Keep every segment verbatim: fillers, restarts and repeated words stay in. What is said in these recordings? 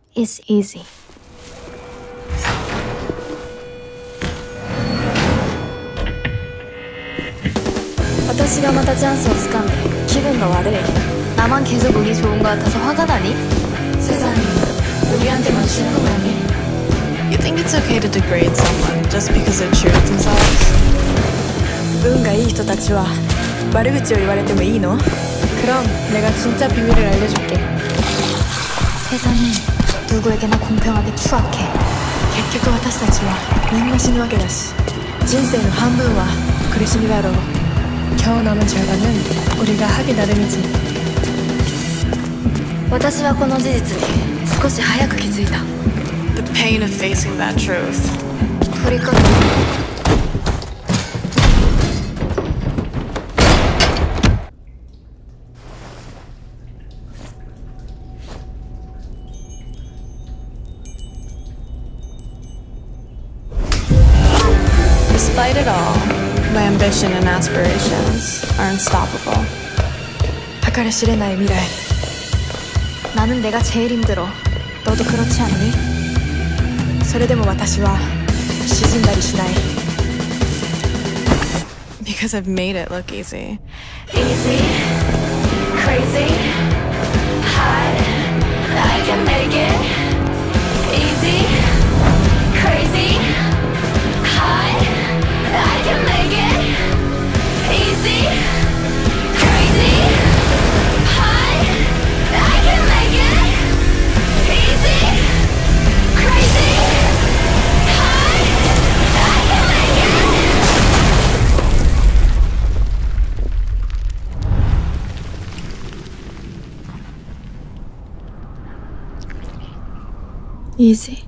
is easy. 私がまたチャンスをつかんで気分が悪い. 나만 계속 운이 좋은 것 같아서 화가 나니? 세상이 우리한테 맞추는 거 아니? You think it's okay to degrade someone just because they're true to themselves? 運がいい人たちは悪口を言われてもいいの? 그럼 내가 진짜 비밀을 알려줄게. 세상은 누구에게나 공평하게 추악해. 結局私たちはみんな死ぬわけだし、人生の半分は苦しみだろう。今日남은 절반은 우리가 하기 나름이지. 私はこの事実に少し早く気づいた. The pain of facing that truth. 振り返る. Despite it all, my ambition and aspirations are unstoppable. 計り知れない未来. 나는 내가 제일 힘들어. 너도 그렇지 않니? それでも私は沈んだりしない. Because I've made it look easy. Easy, crazy, high, I can make it. Easy, crazy, high, I can make it. Easy, crazy, high, I can make it. Easy, crazy, high, I can make it. Easy.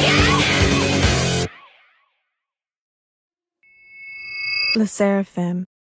LE SSERAFIM.